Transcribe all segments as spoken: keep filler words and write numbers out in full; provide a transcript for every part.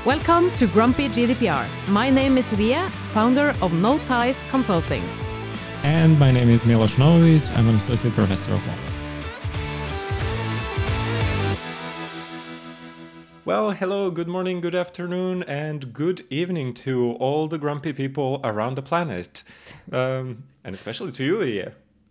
Welcome to Grumpy G D P R. My name is Ria, founder of No Ties Consulting. And my name is Milos Novic. I'm an associate professor of law. Well, hello, good morning, good afternoon, and good evening to all the grumpy people around the planet. Um, and especially to you, Ria.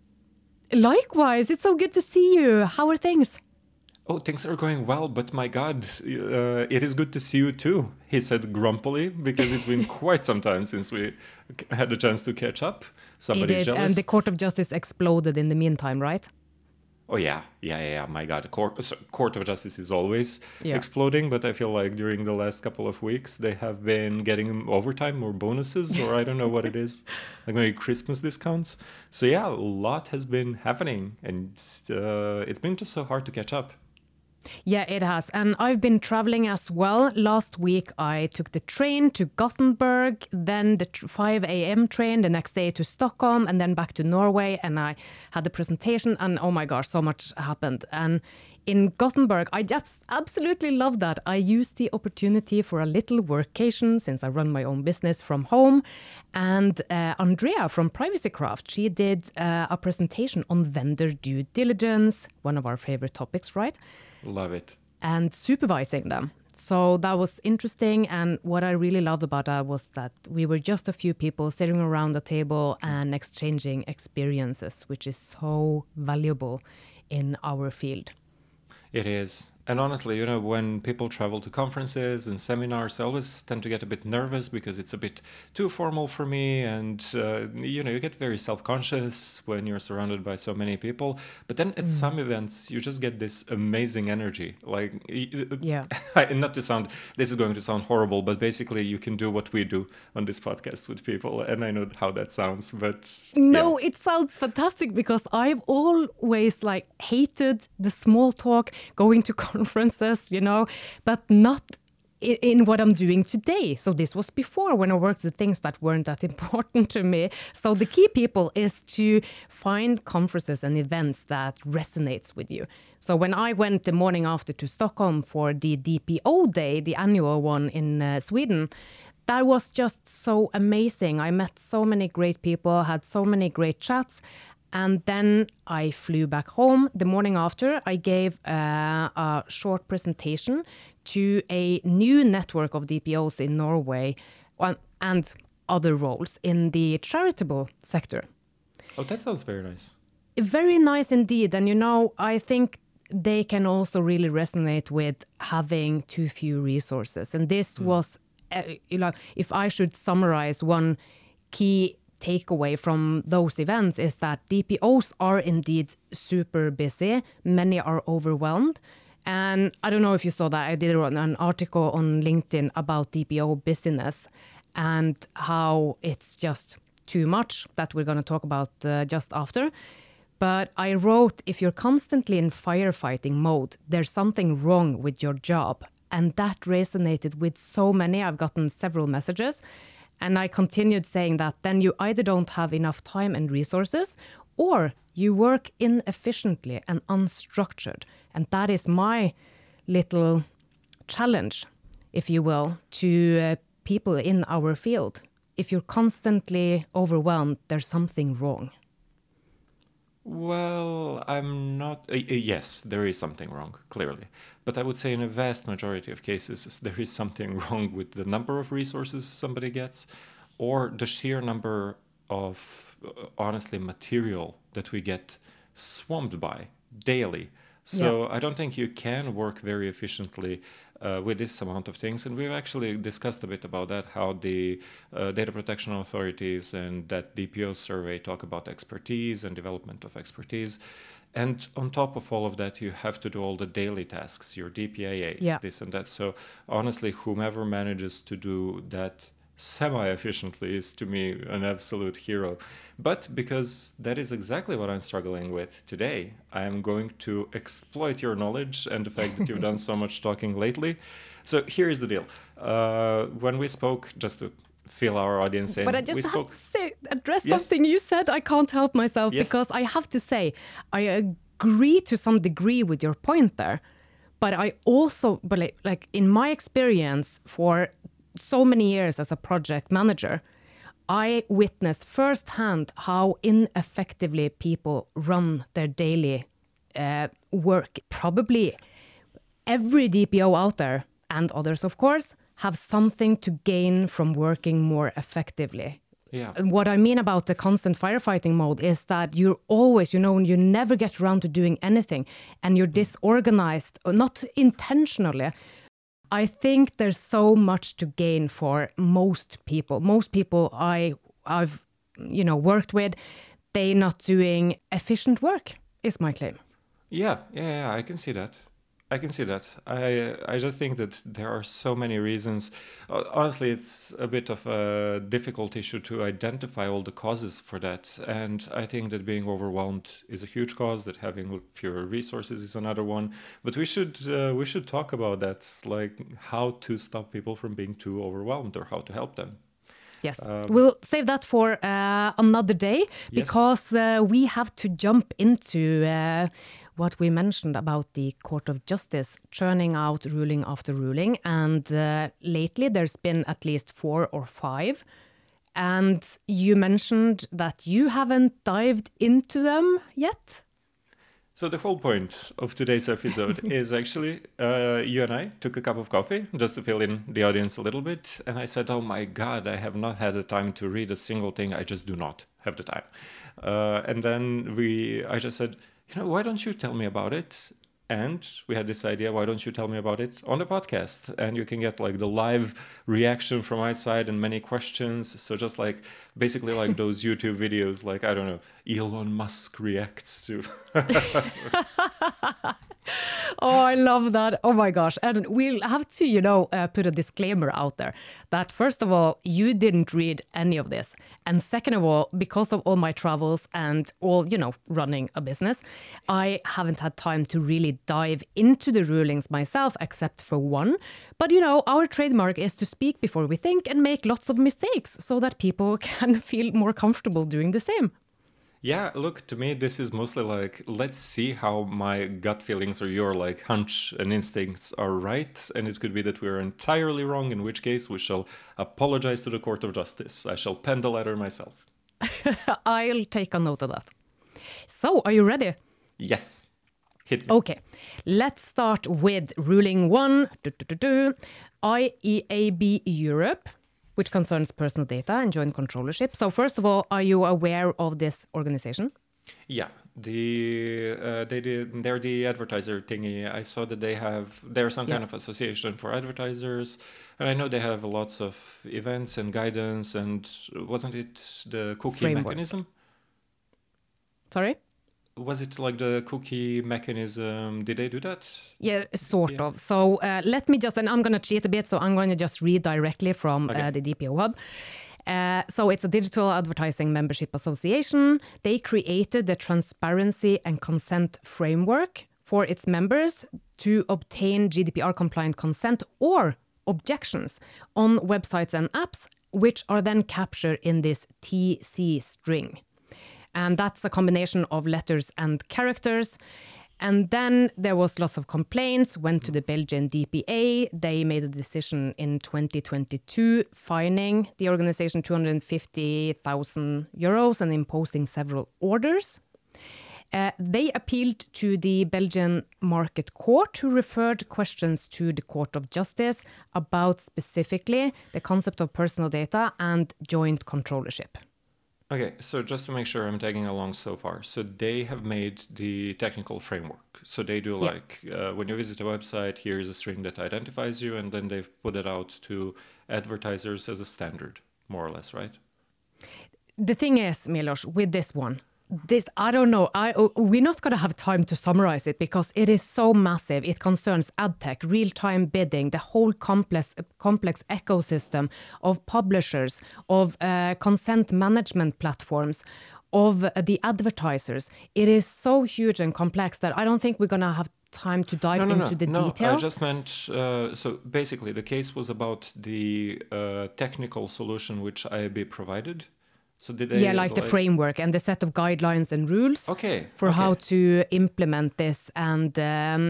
Likewise, it's so good to see you. How are things? Oh, things are going well, but my God, uh, it is good to see you too, he said grumpily, because it's been quite some time since we had a chance to catch up. Somebody's it did, jealous. And the Court of Justice exploded in the meantime, right? Oh, yeah, yeah, yeah, yeah. My God, court, so court of Justice is always yeah. exploding, but I feel like during the last couple of weeks, they have been getting overtime or bonuses, or I don't know what it is, like maybe Christmas discounts. So yeah, a lot has been happening, and uh, it's been just so hard to catch up. Yeah, it has. And I've been traveling as well. Last week, I took the train to Gothenburg, then the five a.m. train the next day to Stockholm, and then back to Norway. And I had the presentation, and oh my gosh, so much happened. And in Gothenburg, I just absolutely love that. I used the opportunity for a little workation since I run my own business from home. And uh, Andrea from Privacy Craft, she did uh, a presentation on vendor due diligence, one of our favorite topics, right? Love it. And supervising them. So that was interesting. And what I really loved about that was that we were just a few people sitting around the table and exchanging experiences, which is so valuable in our field. It is. And honestly, you know, when people travel to conferences and seminars, I always tend to get a bit nervous because it's a bit too formal for me. And, uh, you know, you get very self-conscious when you're surrounded by so many people. But then at mm. some events, you just get this amazing energy. Like, yeah. not to sound, this is going to sound horrible, but basically you can do what we do on this podcast with people. And I know how that sounds, but... No, yeah. It sounds fantastic because I've always, like, hated the small talk, going to conferences, you know, but not in, in what I'm doing today. So this was before when I worked with things that weren't that important to me. So the key people is to find conferences and events that resonates with you. So when I went the morning after to Stockholm for the D P O Day, the annual one in uh, Sweden, that was just so amazing. I met so many great people, had so many great chats. And then I flew back home. The morning after, I gave uh, a short presentation to a new network of D P Os in Norway and other roles in the charitable sector. Oh, that sounds very nice. Very nice indeed. And, you know, I think they can also really resonate with having too few resources. And this mm. was, uh, you know, if I should summarize one key takeaway from those events is that D P Os are indeed super busy. Many are overwhelmed. And I don't know if you saw that. I did an article on LinkedIn about D P O busyness and how it's just too much that we're going to talk about uh, just after. But I wrote, if you're constantly in firefighting mode, there's something wrong with your job. And that resonated with so many. I've gotten several messages. And I continued saying that then you either don't have enough time and resources or you work inefficiently and unstructured. And that is my little challenge, if you will, to uh, people in our field. If you're constantly overwhelmed, there's something wrong. Well, I'm not... Uh, yes, there is something wrong, clearly. But I would say in a vast majority of cases, there is something wrong with the number of resources somebody gets or the sheer number of, uh, honestly, material that we get swamped by daily. So yeah. I don't think you can work very efficiently uh, with this amount of things. And we've actually discussed a bit about that, how the uh, data protection authorities and that D P O survey talk about expertise and development of expertise. And on top of all of that, you have to do all the daily tasks, your D P A As, yeah. this and that. So honestly, whomever manages to do that semi-efficiently is to me an absolute hero. But because that is exactly what I'm struggling with today, I am going to exploit your knowledge and the fact that you've done so much talking lately. So here is the deal. Uh, when we spoke, just to fill our audience in. But I just we have spoke... to say, address yes. something you said. I can't help myself yes. because I have to say, I agree to some degree with your point there. but I also, but like, like in my experience for so many years as a project manager, I witnessed firsthand how ineffectively people run their daily uh, work. Probably every D P O out there, and others of course, have something to gain from working more effectively. Yeah. And what I mean about the constant firefighting mode is that you're always, you know, you never get around to doing anything and you're disorganized, or not intentionally. I think there's so much to gain for most people. Most people I, I've, you know, worked with, they're not doing efficient work, is my claim. Yeah, yeah, yeah, I can see that. I can see that. I I just think that there are so many reasons. Uh, honestly, it's a bit of a difficult issue to identify all the causes for that. And I think that being overwhelmed is a huge cause. That having fewer resources is another one. But we should uh, we should talk about that, like how to stop people from being too overwhelmed or how to help them. Yes, um, we'll save that for uh, another day, because yes. uh, we have to jump into uh, what we mentioned about the Court of Justice churning out ruling after ruling. And uh, lately there's been at least four or five. And you mentioned that you haven't dived into them yet. So the whole point of today's episode is actually uh, you and I took a cup of coffee just to fill in the audience a little bit. And I said, oh my God, I have not had the time to read a single thing. I just do not have the time. Uh, and then we, I just said, you know, why don't you tell me about it? And we had this idea, why don't you tell me about it on the podcast? And you can get like the live reaction from my side and many questions. So just like basically like those YouTube videos, like, I don't know, Elon Musk reacts to. Oh, I love that. Oh my gosh. And we'll have to, you know, uh, put a disclaimer out there that first of all, you didn't read any of this. And second of all, because of all my travels and all, you know, running a business, I haven't had time to really dive into the rulings myself, except for one. But, you know, our trademark is to speak before we think and make lots of mistakes so that people can feel more comfortable doing the same. Yeah, look, to me, this is mostly like, let's see how my gut feelings or your like hunch and instincts are right. And it could be that we're entirely wrong, in which case we shall apologize to the Court of Justice. I shall pen the letter myself. I'll take a note of that. So, are you ready? Yes. Hit me. Okay, let's start with ruling one, do, do, do, do. I E A B Europe, which concerns personal data and joint controllership. So first of all, are you aware of this organization? Yeah, the uh, they did, they're the advertiser thingy. I saw that they have, they're some yeah. kind of association for advertisers. And I know they have lots of events and guidance. And wasn't it the cookie Framework. mechanism? Sorry? Was it like the cookie mechanism? Did they do that? Yeah, sort yeah. of. So uh, let me just, and I'm going to cheat a bit, so I'm going to just read directly from okay. uh, the D P O Hub. Uh, so it's a Digital Advertising Membership Association. They created the transparency and consent framework for its members to obtain G D P R-compliant consent or objections on websites and apps, which are then captured in this T C string. And that's a combination of letters and characters. And then there was lots of complaints, went to the Belgian D P A. They made a decision in twenty twenty-two, fining the organization two hundred fifty thousand euros and imposing several orders. Uh, they appealed to the Belgian Market Court, who referred questions to the Court of Justice about specifically the concept of personal data and joint controllership. Okay, so just to make sure I'm tagging along so far. So they have made the technical framework. So they do yeah. like, uh, when you visit a website, here's a string that identifies you, and then they've put it out to advertisers as a standard, more or less, right? The thing is, Milos, with this one, this, I don't know, I, we're not going to have time to summarize it because it is so massive. It concerns ad tech, real-time bidding, the whole complex complex ecosystem of publishers, of uh, consent management platforms, of uh, the advertisers. It is so huge and complex that I don't think we're going to have time to dive no, no, into no, the no, details. I just meant, uh, so basically the case was about the uh, technical solution which I A B provided. So did they, yeah, like, like the framework and the set of guidelines and rules okay, for okay. how to implement this. And um,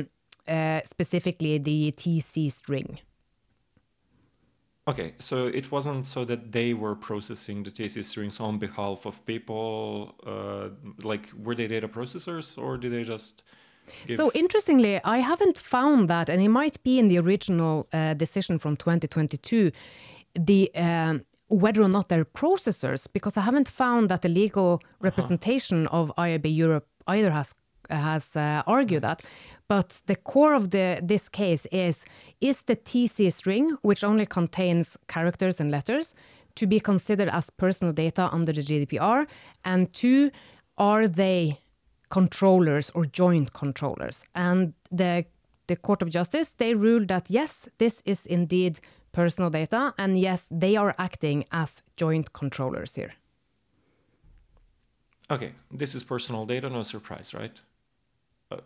uh, specifically the T C string. Okay, so it wasn't so that they were processing the T C strings on behalf of people, uh, like were they data processors, or did they just give... So interestingly, I haven't found that, and it might be in the original uh, decision from twenty twenty-two, the um, whether or not they're processors, because I haven't found that the legal representation uh-huh. of I A B Europe either has has uh, argued that. But the core of the this case is, is the T C string, which only contains characters and letters, to be considered as personal data under the G D P R? And two, are they controllers or joint controllers? And the the Court of Justice, they ruled that yes, this is indeed personal data, and yes, they are acting as joint controllers here. Okay, this is personal data, no surprise, right? Uh,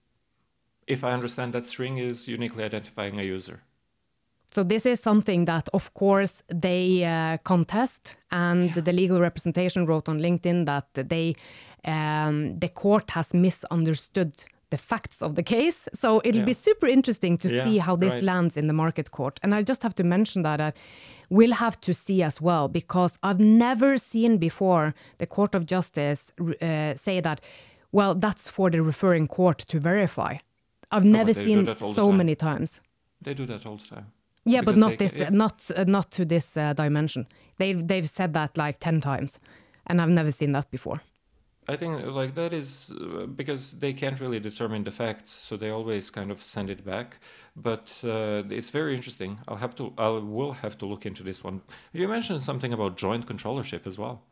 if I understand, that string is uniquely identifying a user. So this is something that, of course, they uh, contest, and yeah. the legal representation wrote on LinkedIn that they, um, the court has misunderstood the facts of the case. So it'll yeah. be super interesting to yeah, see how this right. lands in the market court. And I just have to mention that uh, we'll have to see as well, because I've never seen before the Court of Justice uh, say that, well, that's for the referring court to verify. I've no, never seen so many times. They do that all the time. Yeah, because but not they, this, yeah. uh, not uh, not to this uh, dimension. They've they've said that like ten times, and I've never seen that before. I think like that is uh, because they can't really determine the facts, so they always kind of send it back. But uh, it's very interesting. I'll have to, I will have to look into this one. You mentioned something about joint controllership as well.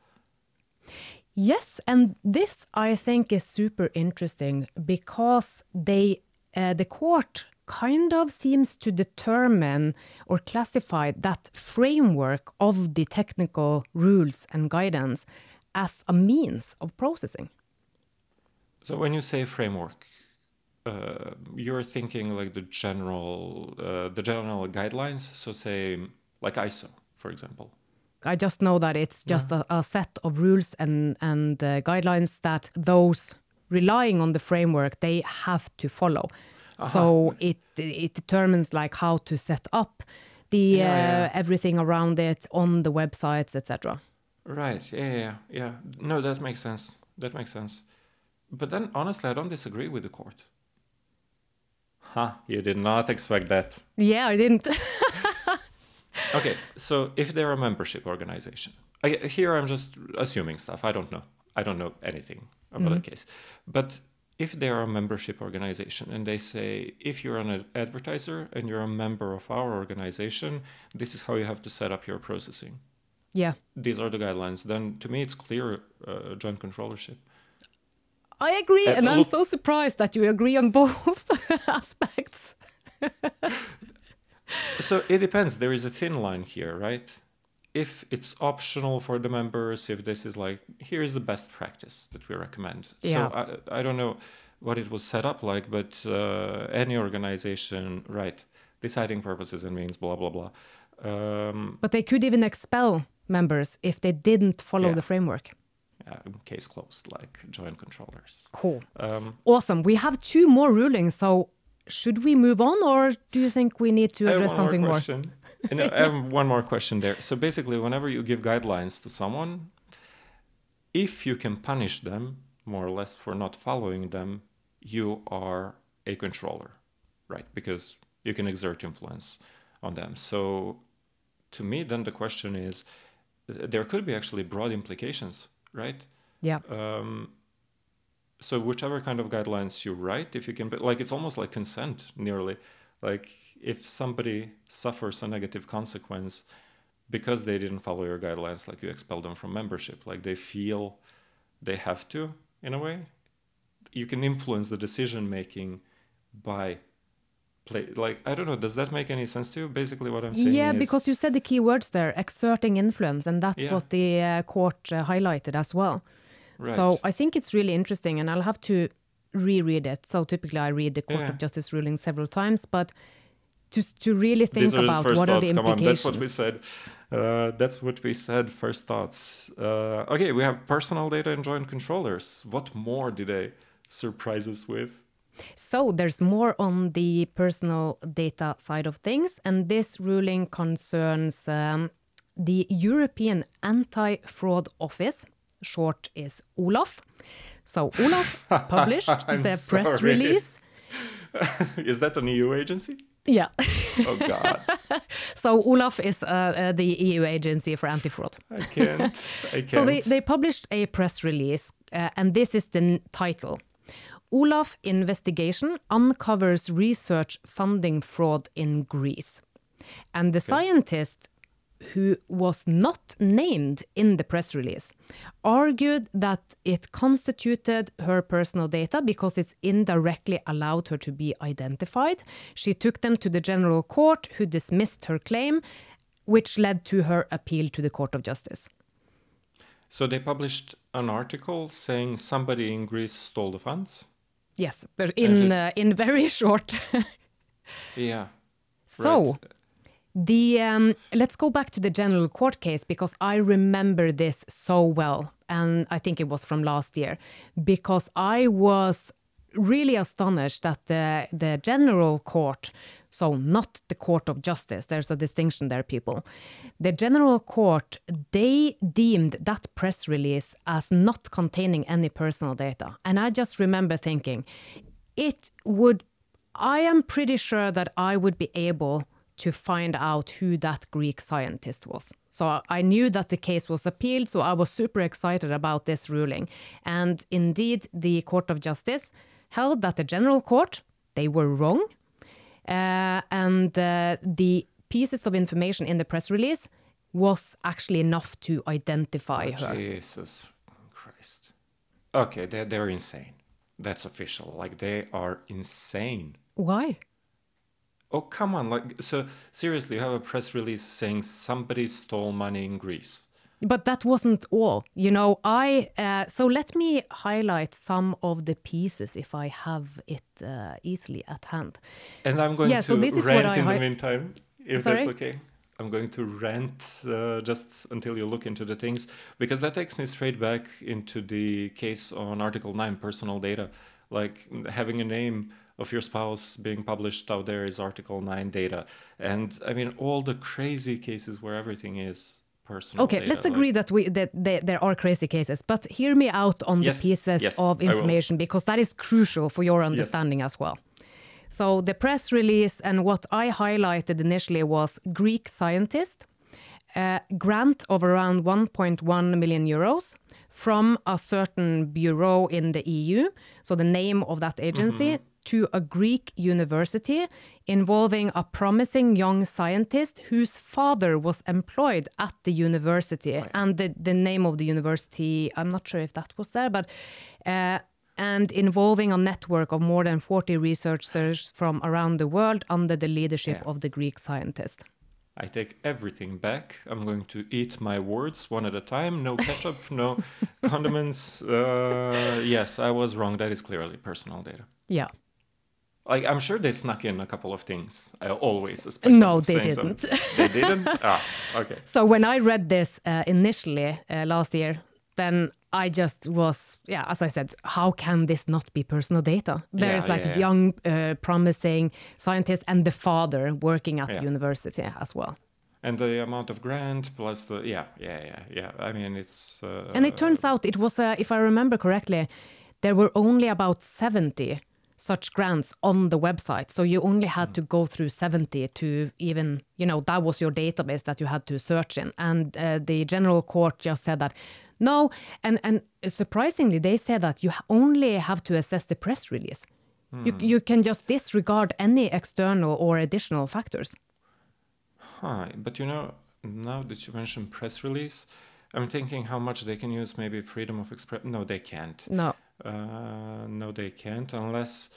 Yes, and this I think is super interesting because they, uh, the court kind of seems to determine or classify that framework of the technical rules and guidance as a means of processing. So when you say framework, uh, you're thinking like the general, uh, the general guidelines. So say like I S O, for example. I just know that it's just yeah. a, a set of rules and and uh, guidelines that those relying on the framework, they have to follow. Uh-huh. So it it determines like how to set up the yeah, uh, yeah. everything around it on the websites, et cetera. Right. Yeah, yeah, yeah. No, that makes sense. That makes sense. But then, honestly, I don't disagree with the court. Huh? You did not expect that. Yeah, I didn't. Okay, so if they're a membership organization, I, here I'm just assuming stuff. I don't know. I don't know anything about mm-hmm. the case. But if they're a membership organization and they say, if you're an advertiser and you're a member of our organization, this is how you have to set up your processing. Yeah. These are the guidelines. Then to me, it's clear uh, joint controllership. I agree. And, and I'm look, so surprised that you agree on both aspects. So it depends. There is a thin line here, right? If it's optional for the members, if this is like, here's the best practice that we recommend. Yeah. So I, I don't know what it was set up like, but uh, any organization, right, deciding purposes and means, blah, blah, blah. Um, but they could even expel members if they didn't follow yeah. the framework. Yeah, case closed, like joint controllers. Cool. Um, awesome. We have two more rulings, so should we move on, or do you think we need to address something more? more? And I have one more question there. So basically, whenever you give guidelines to someone, if you can punish them, more or less, for not following them, you are a controller, right? Because you can exert influence on them. So to me, then the question is, there could be actually broad implications, right? Yeah. Um, so whichever kind of guidelines you write, if you can, like, it's almost like consent, nearly. Like, if somebody suffers a negative consequence because they didn't follow your guidelines, like you expel them from membership, like they feel they have to, in a way, you can influence the decision-making by play. Like, I don't know, does that make any sense to you? Basically what I'm saying yeah, is... because you said the key words there, exerting influence, and that's yeah. what the uh, court uh, highlighted as well. Right. So I think it's really interesting, and I'll have to reread it. So typically I read the Court yeah. of Justice ruling several times, but to to really think are about what thoughts. are the Come implications. On, that's what we said. Uh, that's what we said, first thoughts. Uh, okay, we have personal data and joint controllers. What more did they surprise us with? So there's more on the personal data side of things, and this ruling concerns um, the European Anti-Fraud Office, short is OLAF. So OLAF published the press sorry. release. Is that an E U agency? Yeah. Oh, God. So OLAF is uh, uh, the E U agency for anti-fraud. I can't. I can't. So they, they published a press release, uh, and this is the n- title. OLAF investigation uncovers research funding fraud in Greece. And the scientist, who was not named in the press release, argued that it constituted her personal data because it's indirectly allowed her to be identified. She took them to the General Court, who dismissed her claim, which led to her appeal to the Court of Justice. So they published an article saying somebody in Greece stole the funds? Yes, but in uh, in very short. Yeah. So, right. the um, let's go back to the General Court case, because I remember this so well, and I think it was from last year, because I was really astonished that the the General Court, so not the Court of Justice, there's a distinction there, people. The General Court, they deemed that press release as not containing any personal data. And I just remember thinking, it would, I am pretty sure that I would be able to find out who that Greek scientist was. So I knew that the case was appealed, so I was super excited about this ruling. And indeed, the Court of Justice held that the General Court, they were wrong. Uh, and uh, the pieces of information in the press release was actually enough to identify oh, her. Jesus Christ. Okay, they're, they're insane. That's official. Like, they are insane. Why? Oh, come on. Like, so seriously, you have a press release saying somebody stole money in Greece. But that wasn't all. You know, I, uh, so let me highlight some of the pieces if I have it uh, easily at hand. And I'm going Yeah, to so this is rant what I in hi- the meantime, if Sorry? that's okay. I'm going to rant uh, just until you look into the things, because that takes me straight back into the case on Article nine, personal data. Like, having a name of your spouse being published out there is Article nine data. And I mean, all the crazy cases where everything is personal Okay, data, let's like- agree that we that they, there are crazy cases, but hear me out on Yes, the pieces yes, of I will. information, because that is crucial for your understanding as well. So the press release, and what I highlighted initially was Greek scientist, a grant of around one point one million euros from a certain bureau in the E U, so the name of that agency, Mm-hmm. to a Greek university involving a promising young scientist whose father was employed at the university. Right. And the, the name of the university, I'm not sure if that was there, but uh, and involving a network of more than forty researchers from around the world under the leadership Yeah. of the Greek scientist. I take everything back. I'm going to eat my words one at a time. No ketchup, no condiments. Uh, yes, I was wrong. That is clearly personal data. Yeah. Like, I'm sure they snuck in a couple of things. I always suspect. them No, of they saying didn't. something. They didn't? Ah, okay. So when I read this uh, initially uh, last year, then I just was, yeah, as I said, how can this not be personal data? There's Yeah, like yeah, yeah. young, uh, promising scientist and the father working at Yeah. the university as well. And the amount of grant plus the, yeah, yeah, yeah, yeah. I mean, it's... Uh, And it turns out it was, uh, if I remember correctly, there were only about seventy such grants on the website. So you only had to go through seventy to even, you know, that was your database that you had to search in. And uh, the General Court just said that, no, and, and surprisingly, they said that you only have to assess the press release. You, you can just disregard any external or additional factors. Huh, but you know, now that you mentioned press release, I'm thinking how much they can use maybe freedom of expression. No, they can't. No. Uh, no, they can't unless...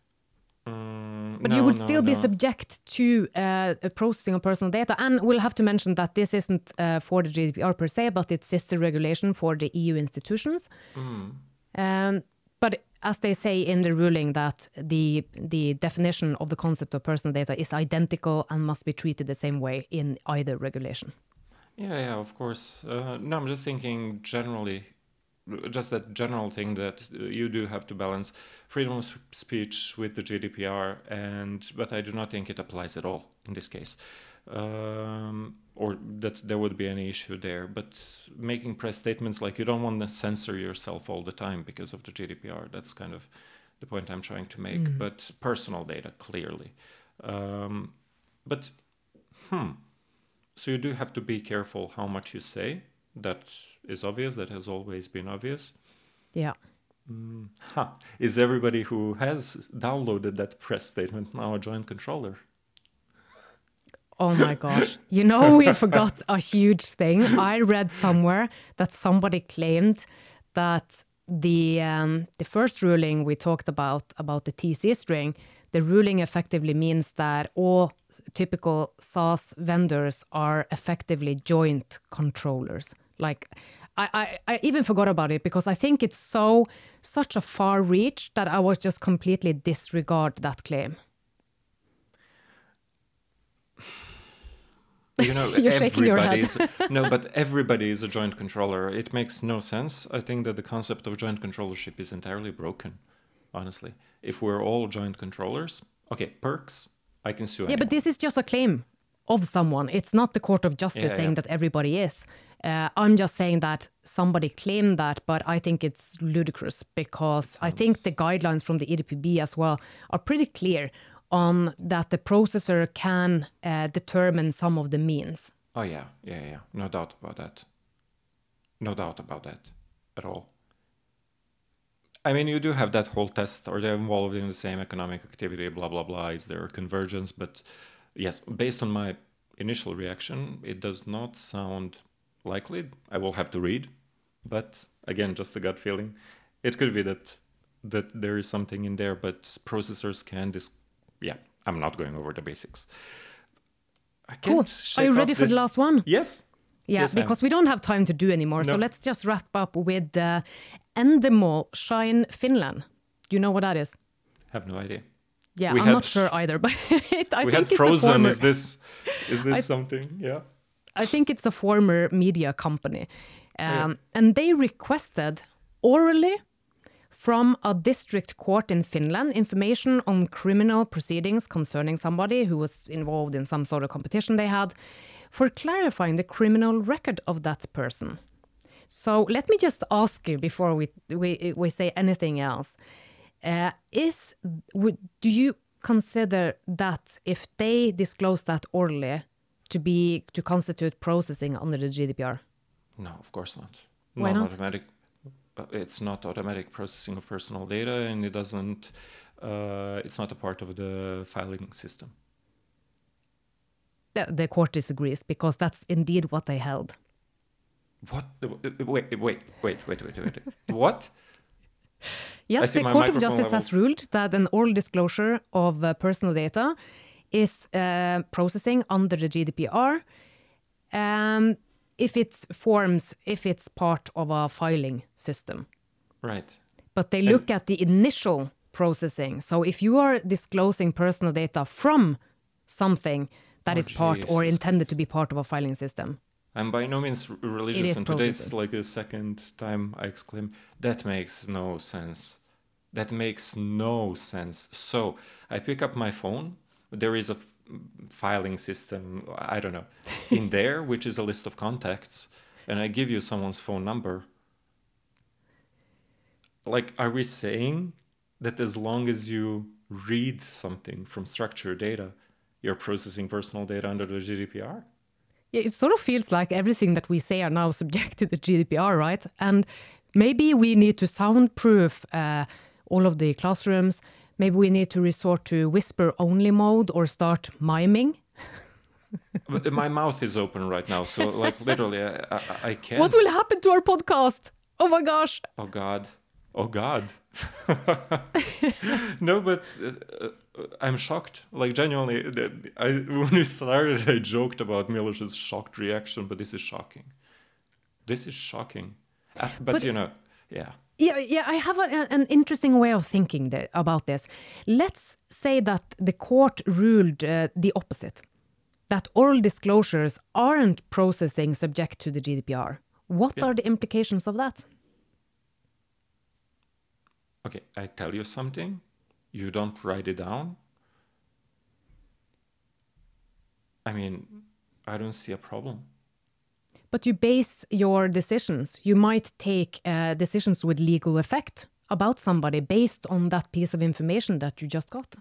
Um, But no, you would no, still be no. subject to uh, a processing of personal data. And we'll have to mention that this isn't uh, for the G D P R per se, but it's sister regulation for the E U institutions. Mm. Um, but as they say in the ruling, that the the definition of the concept of personal data is identical and must be treated the same way in either regulation. Yeah, yeah, of course. Uh, no, I'm just thinking generally, just that general thing that uh, you do have to balance freedom of speech with the G D P R, and but I do not think it applies at all in this case, um, or that there would be any issue there. But making press statements like you don't want to censor yourself all the time because of the G D P R, that's kind of the point I'm trying to make. Mm. But personal data, clearly. Um, but, hmm. So you do have to be careful how much you say. That is obvious. That has always been obvious. Yeah. Mm, huh. Is everybody who has downloaded that press statement now a joint controller? Oh my gosh. You know, we forgot a huge thing. I read somewhere that somebody claimed that the um, the first ruling we talked about, about the T C string, the ruling effectively means that all typical SaaS vendors are effectively joint controllers. Like, I, I, I even forgot about it because I think it's so such a far reach that I was just completely disregard that claim. You know, You're shaking your head. No, but everybody is a joint controller. It makes no sense. I think that the concept of joint controllership is entirely broken, honestly. If we're all joint controllers, okay, perks, I can sue anyone. Yeah, but this is just a claim of someone. It's not the Court of Justice yeah, saying yeah. that everybody is. Uh, I'm just saying that somebody claimed that, but I think it's ludicrous because sounds... I think the guidelines from the E D P B as well are pretty clear on that the processor can uh, determine some of the means. Oh, yeah, yeah, yeah. No doubt about that. No doubt about that at all. I mean, you do have that whole test, or they're involved in the same economic activity, blah, blah, blah. Is there convergence? But yes, based on my initial reaction, it does not sound likely. I will have to read. But again, just a gut feeling. It could be that that there is something in there, but processors can dis- yeah, I'm not going over the basics. I cool. Are you ready for this. the last one? Yes. Yeah, yes, because we don't have time to do anymore. No. So let's just wrap up with uh, Endemol Shine Finland. Do you know what that is? Have no idea. Yeah, we I'm had, not sure either, but it, I we think had it's Frozen. a former... Is this, is this I, something? Yeah. I think it's a former media company. Um, yeah. And they requested orally from a district court in Finland information on criminal proceedings concerning somebody who was involved in some sort of competition they had for clarifying the criminal record of that person. So let me just ask you before we we, we say anything else. Uh, is would, do you consider that if they disclose that orally to be to constitute processing under the G D P R? No, of course not. Why not? Automatic. It's not automatic processing of personal data, and it doesn't. Uh, it's not a part of the filing system. The, the court disagrees because that's indeed what they held. What? Wait, wait, wait, wait, wait, wait, wait. What? Yes, the Court of Justice level. has ruled that an oral disclosure of uh, personal data is uh, processing under the G D P R um, if it forms, if it's part of a filing system. Right. But they look and at the initial processing. So if you are disclosing personal data from something that oh, is part Jesus. or intended to be part of a filing system. I'm by no means religious, and today's like the second time I exclaim, that makes no sense. That makes no sense. So I pick up my phone. There is a f- filing system, I don't know, in there, which is a list of contacts, and I give you someone's phone number. Like, are we saying that as long as you read something from structured data, you're processing personal data under the G D P R? Yeah, it sort of feels like everything that we say are now subject to the G D P R, right? And maybe we need to soundproof uh, all of the classrooms. Maybe we need to resort to whisper-only mode or start miming. But my mouth is open right now, so like literally I, I, I can't. What will happen to our podcast? Oh my gosh. Oh God. Oh God. No, but uh, I'm shocked. Like genuinely, I, when we started, I joked about Miloš's shocked reaction, but this is shocking. This is shocking. Uh, but, but you know, yeah. Yeah, yeah. I have a, an interesting way of thinking that, about this. Let's say that the court ruled uh, the opposite, that oral disclosures aren't processing subject to the G D P R. What yeah. are the implications of that? okay, I tell you something, you don't write it down. I mean, I don't see a problem. But you base your decisions. You might take uh, decisions with legal effect about somebody based on that piece of information that you just got.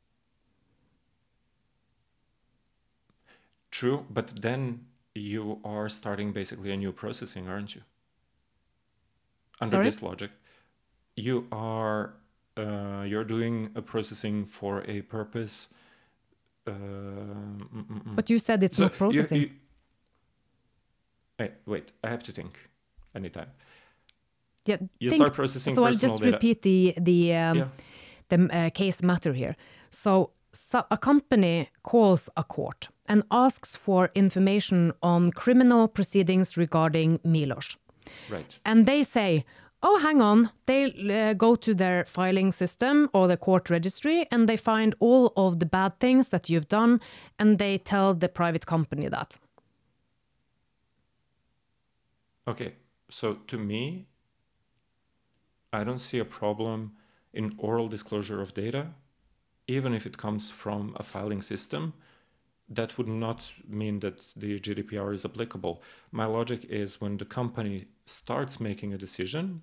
True, but then you are starting basically a new processing, aren't you? Under Sorry? this logic, you are uh, you're doing a processing for a purpose. Uh, mm, mm, mm. But you said it's So not processing. You, you, hey, wait, I have to think anytime. Yeah, You think, start processing so I'll personal just data. repeat the the um, Yeah. the uh, case matter here. So, so a company calls a court and asks for information on criminal proceedings regarding Milos. Right. And they say, oh, hang on, they uh, go to their filing system or the court registry and they find all of the bad things that you've done and they tell the private company that. Okay, so to me, I don't see a problem in oral disclosure of data, even if it comes from a filing system. That would not mean that the G D P R is applicable. My logic is when the company starts making a decision,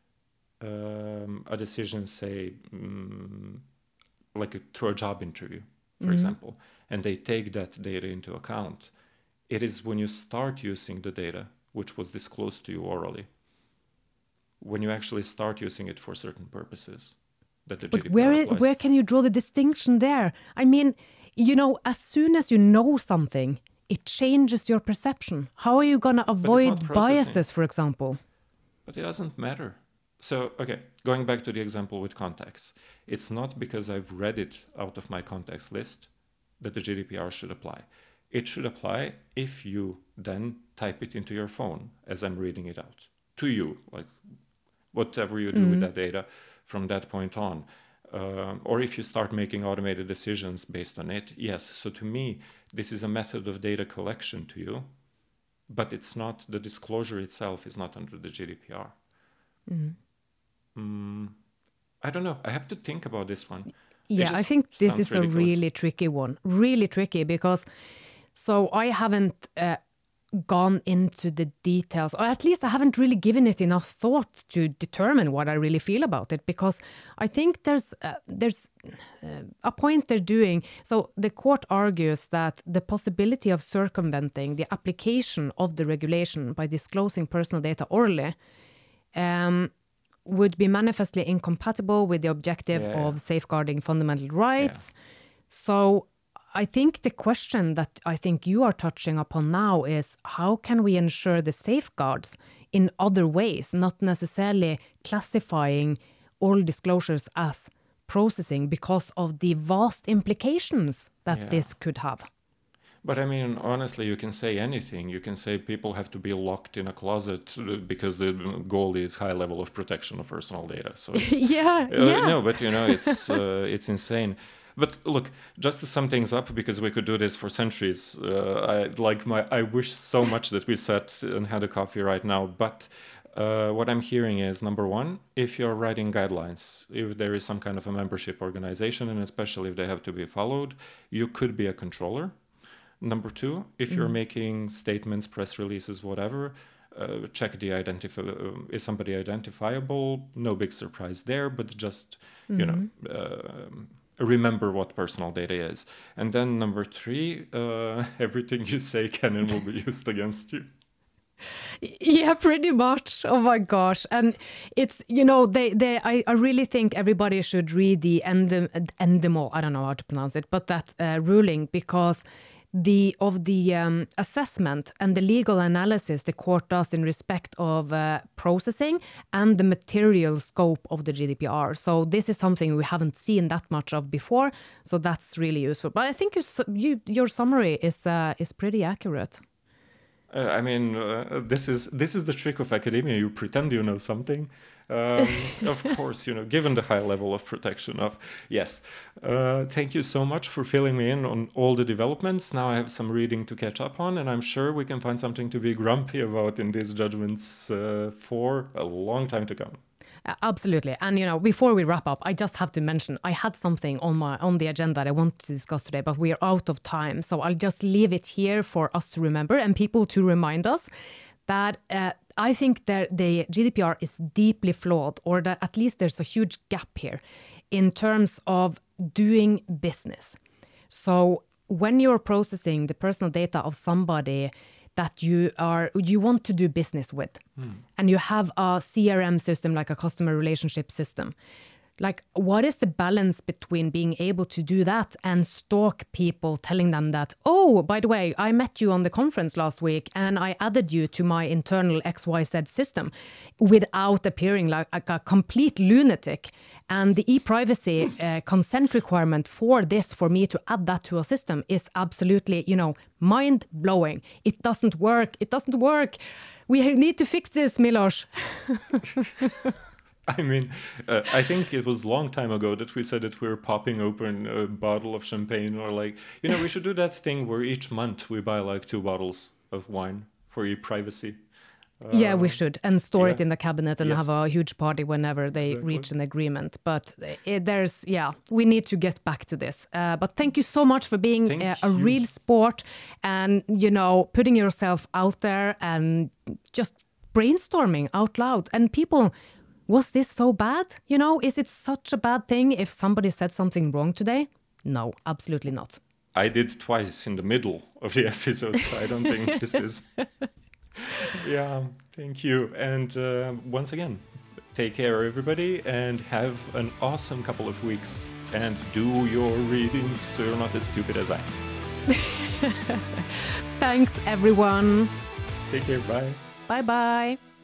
um, a decision, say, um, like a, through a job interview, for mm-hmm. example, and they take that data into account, it is when you start using the data, which was disclosed to you orally, when you actually start using it for certain purposes, that the but G D P R where applies. where can you draw the distinction there? I mean, you know, as soon as you know something, it changes your perception. How are you going to avoid biases, for example? But it doesn't matter. So, okay, going back to the example with contacts, it's not because I've read it out of my contacts list that the G D P R should apply. It should apply if you then type it into your phone as I'm reading it out to you, like whatever you do mm-hmm. with that data from that point on. Um, or if you start making automated decisions based on it, yes. So to me, this is a method of data collection to you, but it's not, the disclosure itself is not under the G D P R. Mm-hmm. Mm, I don't know. I have to think about this one. Yeah, I think this is ridiculous. A really tricky one. Really tricky because, so I haven't uh, gone into the details, or at least I haven't really given it enough thought to determine what I really feel about it, because I think there's uh, there's uh, a point they're doing. So the court argues that the possibility of circumventing the application of the regulation by disclosing personal data orally um, would be manifestly incompatible with the objective yeah. of safeguarding fundamental rights. Yeah. So I think the question that I think you are touching upon now is how can we ensure the safeguards in other ways, not necessarily classifying oral disclosures as processing because of the vast implications that yeah. this could have. But I mean, honestly, you can say anything. You can say people have to be locked in a closet because the goal is high level of protection of personal data. So it's, yeah, uh, yeah. No, but you know, it's uh, it's insane. But look, just to sum things up, because we could do this for centuries. Uh, I like my. I wish so much that we sat and had a coffee right now. But uh, what I'm hearing is, number one, if you're writing guidelines, if there is some kind of a membership organization, and especially if they have to be followed, you could be a controller. Number two, if mm-hmm. you're making statements, press releases, whatever, uh, check the identify. Uh, is somebody identifiable? No big surprise there, but just mm-hmm. you know. Uh, remember what personal data is. And then number three, uh, everything you say can and will be used against you. Yeah, pretty much. Oh my gosh. And it's, you know, they, they I, I really think everybody should read the Endem, Endemol, I don't know how to pronounce it, but that uh, ruling, because the of the um, assessment and the legal analysis the court does in respect of uh, processing and the material scope of the G D P R. So this is something we haven't seen that much of before. So that's really useful. But I think you, you, your summary is uh, is pretty accurate. Uh, I mean, uh, this is this is the trick of academia. You pretend you know something. Um, of course, you know, given the high level of protection of, yes. Uh, thank you so much for filling me in on all the developments. Now I have some reading to catch up on, and I'm sure we can find something to be grumpy about in these judgments uh, for a long time to come. Uh, absolutely. And, you know, before we wrap up, I just have to mention, I had something on my on the agenda that I wanted to discuss today, but we are out of time. So I'll just leave it here for us to remember and people to remind us that uh, I think that the G D P R is deeply flawed, or that at least there's a huge gap here in terms of doing business. So when you're processing the personal data of somebody that you are you want to do business with, mm. and you have a C R M system, like a customer relationship system, like what is the balance between being able to do that and stalk people, telling them that, oh, by the way, I met you on the conference last week and I added you to my internal X Y Z system, without appearing like, like a complete lunatic. And the e-privacy uh, consent requirement for this, for me to add that to a system, is absolutely, you know, mind-blowing. It doesn't work. It doesn't work. We need to fix this, Milos. I mean, uh, I think it was a long time ago that we said that we were popping open a bottle of champagne, or like, you know, we should do that thing where each month we buy like two bottles of wine for your privacy. Uh, yeah, we should, and store yeah. it in the cabinet and yes. have a huge party whenever they exactly. reach an agreement. But it, there's, yeah, we need to get back to this. Uh, but thank you so much for being uh, a real sport and, you know, putting yourself out there and just brainstorming out loud. And people... Was this so bad? You know, is it such a bad thing if somebody said something wrong today? No, absolutely not. I did twice in the middle of the episode, so I don't think this is... Yeah, thank you. And uh, once again, take care, everybody, and have an awesome couple of weeks. And do your readings so you're not as stupid as I am. Thanks, everyone. Take care, bye. Bye-bye.